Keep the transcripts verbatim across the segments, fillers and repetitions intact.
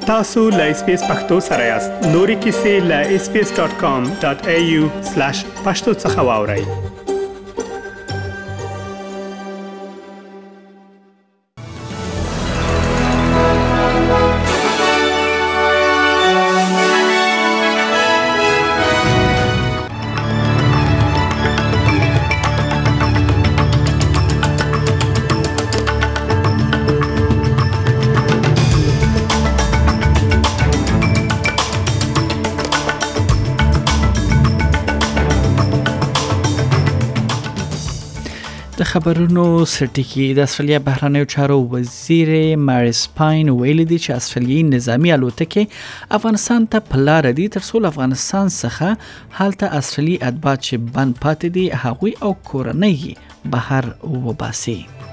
تاسو لا اس پی اس پختو سره یاست. نوري کیسې لا اس پی اس ډاٹ کام ډاٹ اي يو سلاش پښتو څخه واورئ. د خبرونو سرټیکی د استرالیا بهرنیو چارو وزیر ماریس پاین ویلي دی چې استرالیایي نظامی الوتکې افغانستان ته په لار دي تر څو افغانستان څخه هلته استرالیایي اتباع چې بند پاتې دي هغوی او کورنۍ بهر وباسي.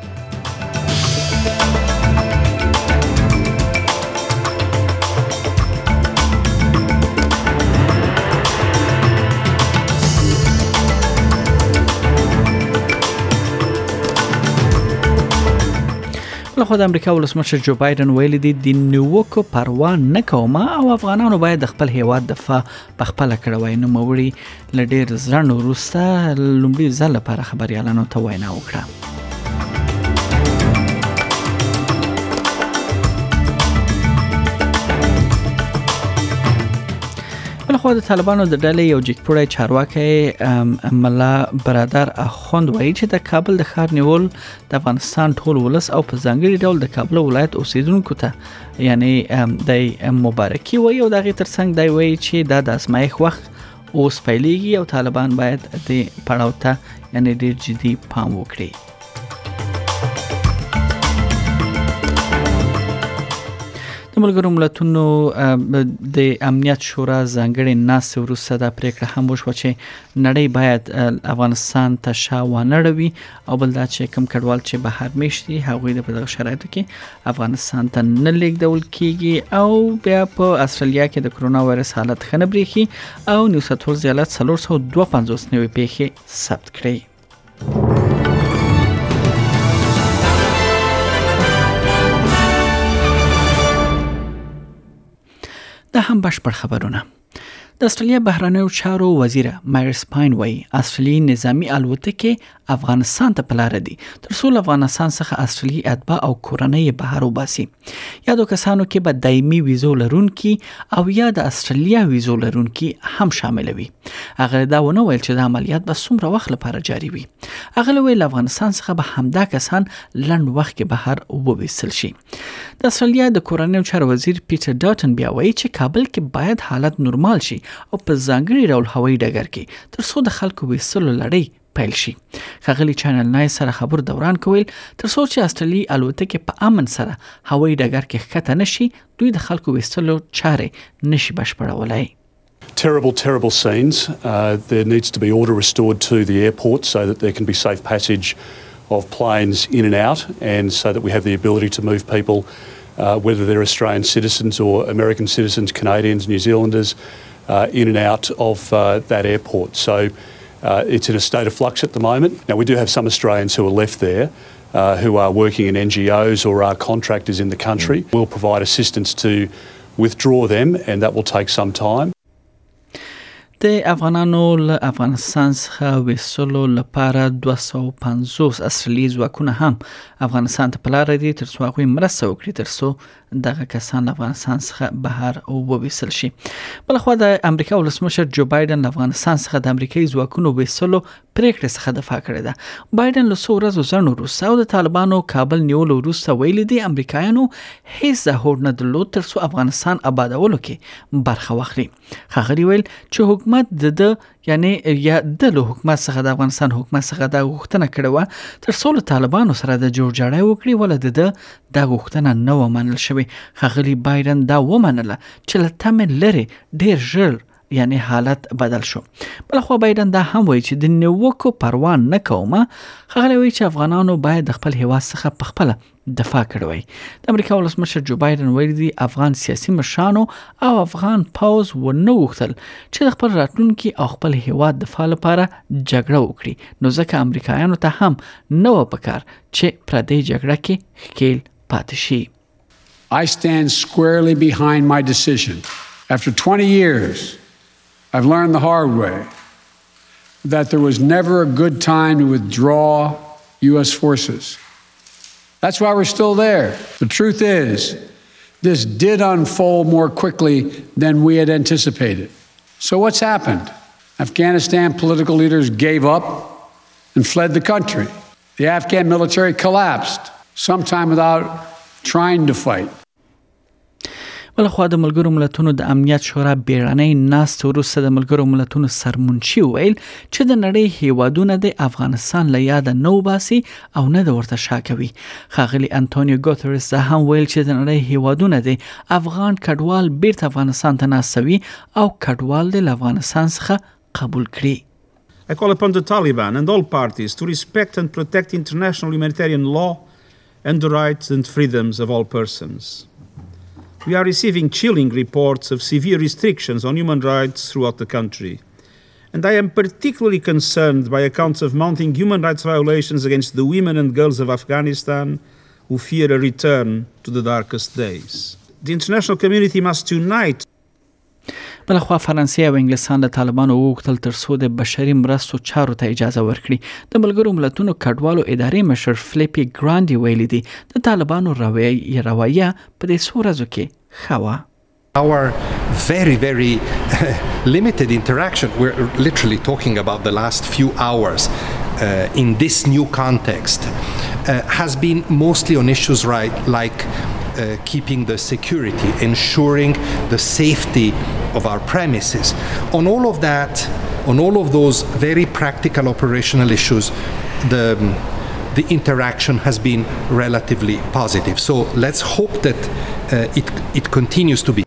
لخوا د امریکا ولسمشر جو بایدن ویلي دی د نیوکو پروا نه کوم او افغانانو باید د خپل هیواد دفاع په خپل کړه وای. نو موري لډیر ځړن وروسته لومړي ځل لپاره خبريالانو ته وینا وکړه. خو د طالبانو د ډلې یو جګپوړی چارواکي ملا برادر اخوند وایي چې د کابل د ښار نیول د افغانستان ټول ولس او په ځانګړي ډول د کابل ولایت اوسیدونکو ته یعنی د مبارکي وایي او د غي ترڅنګ دی وایي چې دا د اسمایخ وخت اوس پیلېږي او طالبان باید د پړاو ته یعنی ډیر جدي پام وکړي. د ملګرو ملتونو د امنیت شورا ځانګړي ناستې وروسته دا پریکړه هم وشوه چې نړۍ باید افغانستان ته شا ونړوي او بل دا چې کوم کډوال چې بهر میشتي هغوی د په دغه شرایطو کې افغانستان ته نه لیږدول کیږي او بیا په استرالیا کې د کرونا وایرس حالت ښه نه بریښي او نیو ساوث ویلز ایالت څلور سوه دوه پنځوس نوې پیښې ثبت کړې. دا هم بشپړ خبرونه. د استرالیا بهرنیو چارو وزیر ماریس پاین وایي استرالیایي نظامی الوتکې افغانستان ته په لار دي تر څو افغانستان څخه استرالیایي اتباع او کورنۍ بهر وباسي. یادو کسانو کې به دایمي ویزو لرونکي او یا د استرالیا ویزو لرونکي هم شامل وي. هغه دا ونه ویل چې د عملیات به څومره وخت لپاره جاري وي. هغه ویل افغانستان څخه به همدا کسان لنډ وخت کې بهر وباسل شي. د استرالیا د کورنیو چارو وزیر پیټر ډاټن بیا وایي چې کابل کې باید حالت نورمال شي او په ځانګړي ډول هوایي ډګر کې تر څو د خلکو ویستلو لړۍ پیل شي. ښاغلي چینل نای سره خبر دوران کوي تر څو چې استرالیایي الوتکې په امن سره هوایي ډګر کې ښکته نشي دوی د خلکو ویستلو چارې نشي بشپړولای. Terrible, terrible scenes. Uh, there needs to be order restored to the airport so that there can be safe passage of planes in and out and so that we have the ability to move people, uh, whether they're Australian citizens or American citizens, Canadians, New Zealanders, uh, in and out of uh, that airport. So uh, it's in a state of flux at the moment. Now, we do have some Australians who are left there uh, who are working in N G Os or are contractors in the country. Mm. We'll provide assistance to withdraw them and that will take some time. د افغانانو له افغانستان څخه ویستلو لپاره دوه سوه پنځوس استرالیایي ځواکونه هم افغانستان ته په لاره دي تر څو هغوی مرسته وکړي تر څو دغه کسان له افغانستان څخه بهر وویستل شي. بلخوا د امریکا ولسمشر جو بایدن له افغانستان څخه د امریکایي ځواکونو ویستلو پریکړې څخه دفاع کړې ده. بایدن له څو ورځو ځنډ وروسته او د طالبانو کابل نیولو وروسته ویلي دي امریکایانو هیڅ هوډ نه درلود تر څو افغانستان آبادولو کې برخه واخلي. ښاغلي ویل چې حکومت د د یعنی یا د له حکومت څخه د افغانستان حکومت څخه د غوښتنه کړې و تر څو له طالبانو سره د جوړجاړی وکړي ول د د د غوښتنه نه و منل شوې. ښاغلي بایدن دا ومنله چې له تمه لري ډیر ژر یعنی حالت بدل شو. بلخوا بایدن دا هم وایي چې د نیوکو پروا نه کومه. ښاغلی وایي چې افغانانو باید د خپل هیواد څخه په خپله دفاع کړی وای. د امریکا ولسمشر جو بایدن ویلي دی افغان سیاسي مشرانو او افغان پوځ ونه غوښتل چې د خپل راتلونکي او خپل هیواد دفاع لپاره جګړه وکړي نو ځکه امریکایانو ته هم نه و پکار چې پردی جګړه کې ښکیل پاتې شي. I stand squarely behind my decision. After twenty years, I've learned the hard way that there was never a good time to withdraw U S forces. That's why we're still there. The truth is, this did unfold more quickly than we had anticipated. So what's happened? Afghanistan political leaders gave up and fled the country. The Afghan military collapsed, sometime without trying to fight. بلخوا د ملګرو ملتونو د امنیت شورا بیړنۍ ناستې وروسته د ملګرو ملتونو سرمنشي وویل چې د نړۍ هیوادونه د افغانستان له یاده نه وباسي او نه د ورته شا کوي. ښاغلي انټونیو ګوتریس هم ویل چې د نړۍ هیوادونه د افغان کډوال بیرته افغانستان ته ناستوي او کډوال د افغانستان څخه قبول کړي. I call upon the Taliban and all parties to respect and protect international humanitarian law and the rights and freedoms of all persons. We are receiving chilling reports of severe restrictions on human rights throughout the country. And I am particularly concerned by accounts of mounting human rights violations against the women and girls of Afghanistan who fear a return to the darkest days. The international community must unite. بلخوا فرانسې او انګلیسان له طالبانو وغوښتل تر څو د بشري مرستو چارو ته اجازه ورکړي. د ملګرو ملتونو کډوالو ادارې مشر فلیپي ګرانډي ویلي دي د طالبانو رویه رویه په دې څو ورځو کې ښه وه. Our very, very limited interaction, we're literally talking about the last few hours uh, in this new context, uh, has been mostly on issues right, like uh, keeping the security, ensuring the safety of our premises. On all of that, on all of those very practical operational issues, the the interaction has been relatively positive. So let's hope that uh, it it continues to be.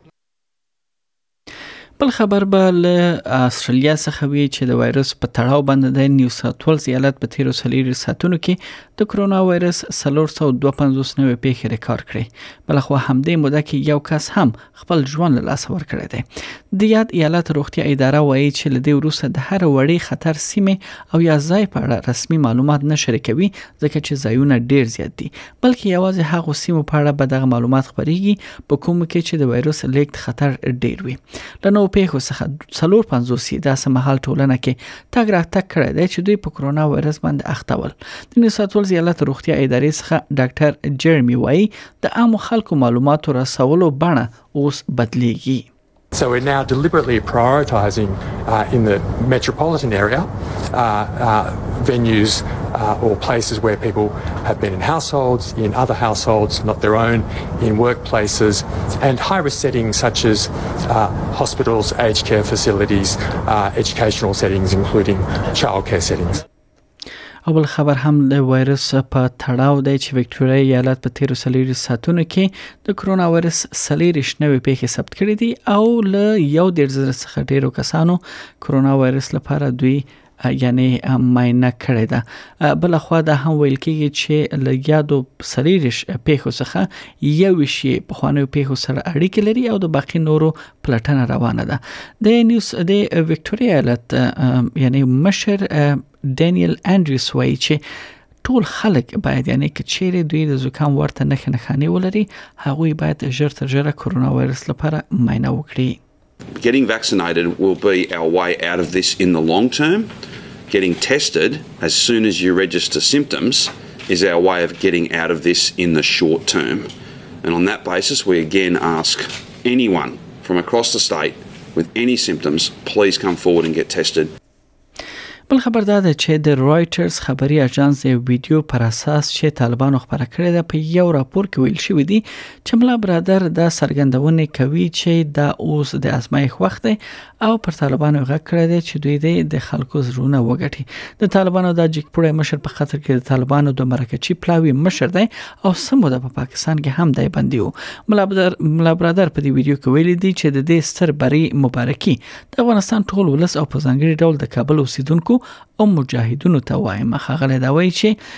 بل خبر به له استرالیا څخه وی چې د وایرس په تړاو باندې د نیو ساوث ولز ایالت په تیرو څلورو ساعتونو کې د کرونا وایرس څلور سوه دوه پنځوس نوې پیښې ریکارډ کړې. بلخوا همدې موده کې یو کس هم خپل ژوند له لاسه ورکړی دی. د یاد ایالت روغتیا اداره وایي چې له دې وروسته د هر وړې خطر سیمې او یا ځای په اړه رسمي معلومات نه شریکوي ځکه چې ځایونه ډیر زیات دي، بلکې یوازې هغو سیمو په اړه به دغه معلومات خپریږي په کومو کې چې د وایرس لیږد خطر ډیر وي. له پیښو څخه څلور پنځوس داسې مهال ټولنه کې تګ راتګ کړی دی چې دوی په کرونا وایرس باندې اخته ول. د نیو ساوث ولز ایالت روغتیا ادارې څخه ډاکټر جیرمی وایي د عامو خلکو معلوماتو رسولو بڼه اوس بدلیږي. So we're now deliberately prioritising uh, in the metropolitan area uh, uh, venues uh, or places where people have been in households, in other households, not their own, in workplaces, and high-risk settings such as uh, hospitals, aged care facilities, uh, educational settings, including childcare settings. اول خبر هم د وایرس په تړاو دی چې وکټوریا ایالت په تیرو څلورو ساعتونو کې د کرونا وایرس څلوېښت نوې پیښې ثبت کړې دي او له یو دېرش زره څخه ډیرو کسانو کرونا وایرس لپاره دوی یعنی معاینه کړې ده. بل خو دا هم ویل کېږي چې له یادو څلوېښت پیښو څخه یوویشت یې پخوانیو پیښو سره اړیکې لري او د باقي نورو پلټنه روانه ده. د نیوز د وکټوریا ایالت یعنی مشر ډینیل انډریوس وایي چې ټول خلک باید یعنی که چیرې دوی د زکام ورته نښې نښانې ولري هغوی باید ژر تر ژره کرونا وایرس لپاره معاینه وکړي. Getting vaccinated will be our way out of this in the long term. Getting tested as soon as you register symptoms is our way of getting out of this in the short term. And on that basis, we again ask anyone from across the state with any symptoms, please come forward and get tested. بل خبر دا ده چې د رایټرز خبري اژانس یو ویډیو پر اساس چې طالبانو خبره کړې ده په یو راپور کې ویل شوی دی چې ملا برادر دا څرګندونه کوي چې دا اوس د ازمایښت وخت دی او پر طالبانو غږ کړی دی چې دوی د خلکو زړونه وګټي. د طالبانو د جګپوړی مشر په خاطر کې د طالبانو د مرکچی پلاوی مشر دی او سمو د په پاکستان کې هم دی بندي وو. ملا برادر ملا برادر په دې ویډیو کې ویلي دی چې د دې ستر بری مبارکي د افغانستان ټول ولس او په ځانګړي ډول د کابل اوسیدونکو او مجاهدونو ته وایم. خغله دا وایي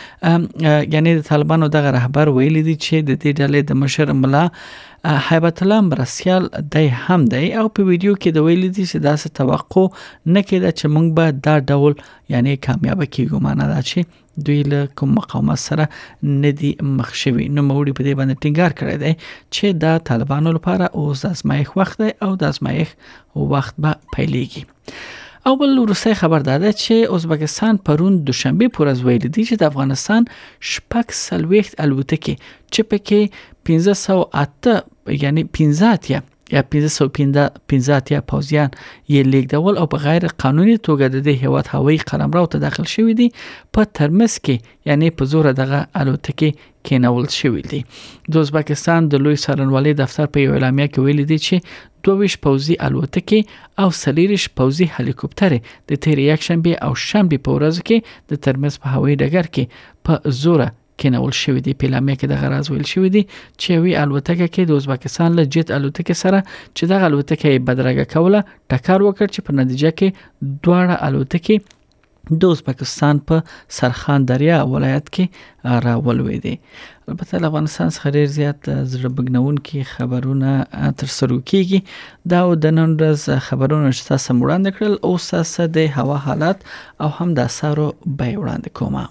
چې یعنی د طالبانو دغه رهبر ویلي دي چې د دې ډلې د مشر ملا هیبت الله مرسیال دی هم دی او په ویډیو کې د ویلي دي چې داسې توقع نه کېده چې موږ به دا ډول یعنی کامیاب کیږو. معنا دا چې دوی له کوم مقاومت سره ندي مخ شوي. نو موري په دې باندې ټینګار کړی دی چې دا طالبانو لپاره اوس د ازمایښت وخت دی او د ازمایښت وخت به پیلېږي. او بل وروستی خبر داده چې ازبکستان پرون دوشنبه پر از ویل دي چې د افغانستان شپږ څلوېښت الوتکې چې پکې پنځه سوه اته یعنی پنځه اتیا یا پنځه سوه پنځه اتیا پوځیان یې لیږدول او په غیر قانوني توګه د دې هیواد هوایي قلمرو ته داخل شوي دي په ترمز کې یعنی په زور دغه الوتکې کېنول شوي دي. د ازبکستان د لوی څارنوالۍ دفتر په یو اعلامیه کې ویلي دي چې دوه ویشت پوځي الوتکې او څلېرویشت پوځي هلیکوپټرې د تېرې یکشنبې او شنبې په ورځو کې د ترمز په هوایي ډګر کې په زوره کېنول شوي دي. په اعلامیه کې دغه راز ویل شوي دي چې یوې الوتکه کې د ازبکستان له جیت الوتکې سره چې دغه الوتکه یې بدرګه کوله ټکر وکړ چې په نتیجه کې دواړه الوتکې د ازبکستان په سرخان دریا ولایت کې راولوېدې. البته له افغانستان څخه ډېر زیات زړه بګنونکي خبرونه ترسره کیږي. دا د نن ورځ خبرونه چې تاسو وړاندې کړل. اوس تاسو د هوا حالات او هم د اسعارو بیې وړاندې کومه.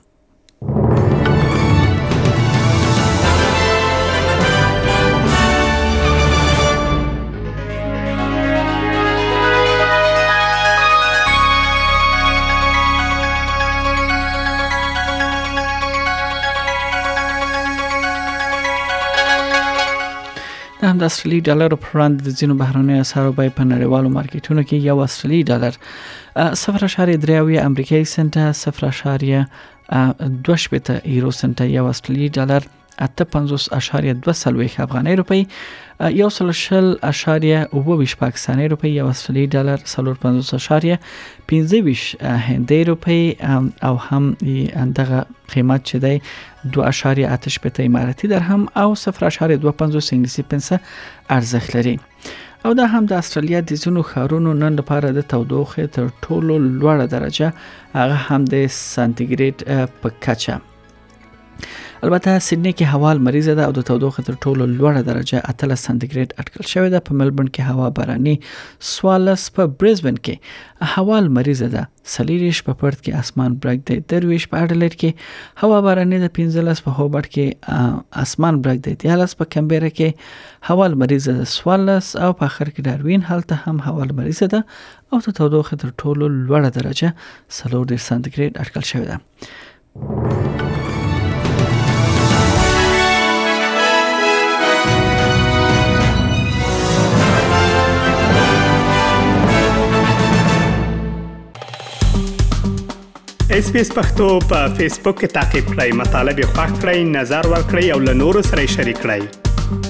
هم د استرالی ډالر په وړاندې د ځینو بهرنیو اسعارو بیې په نړیوالو مارکیټونو کې یو استرالی ډالر صفر اشاریه درې اویا امریکایي سنټه، صفر اشاریه دوه شپېته یورو سنټه، یو استرالی ډالر اته پنځوس اشاریه دوه څلوېښت افغاني روپۍ، یو سل شل اشاریه اوه ویشت پاکستاني روپۍ، یو استرالی ډالر څلور پنځوس اشاریه پنځه ویشت هندۍ روپۍ او هم دغه قیمت چې دی دوه اشاریه اته شپېته اماراتي درهم او صفر اشاریه دوه پنځوس انګلیسي پنسه ارزښت لري. او دا هم د استرالیا د ځینو ښارونو نن لپاره د تودوخې تر ټولو لوړه درجه هغه هم د سانتیګریډ په کچه. البته سیدنی کې هوا لمریزه ده او د تودوخې تر ټولو لوړه درجه اتلس سانتیګریډ اټکل شوې ده. په ملبورن کې هوا باراني، سوالس په برزبن کې هوا لمریزه ده، څلېرویشت په پرت کې اسمان برګ دی، درویشت په اډلېډ کې هوا باراني ده، پنځلس په هوبرټ کې اسمان برګ دی، دیارلس په کمبيرا کې هوا لمریزه ده، سوالس او په اخر کې داروین هلته هم هوا لمریزه ده او د تودوخې تر ټولو لوړه درجه څلور دېرش سانتیګریډ اټکل شوې ده. اس پی اس پښتو په فیسبوک کې تا کې پلی مطلب یو فاک کړئ، نظر ور کړئ او له نورو سره شریک کړئ.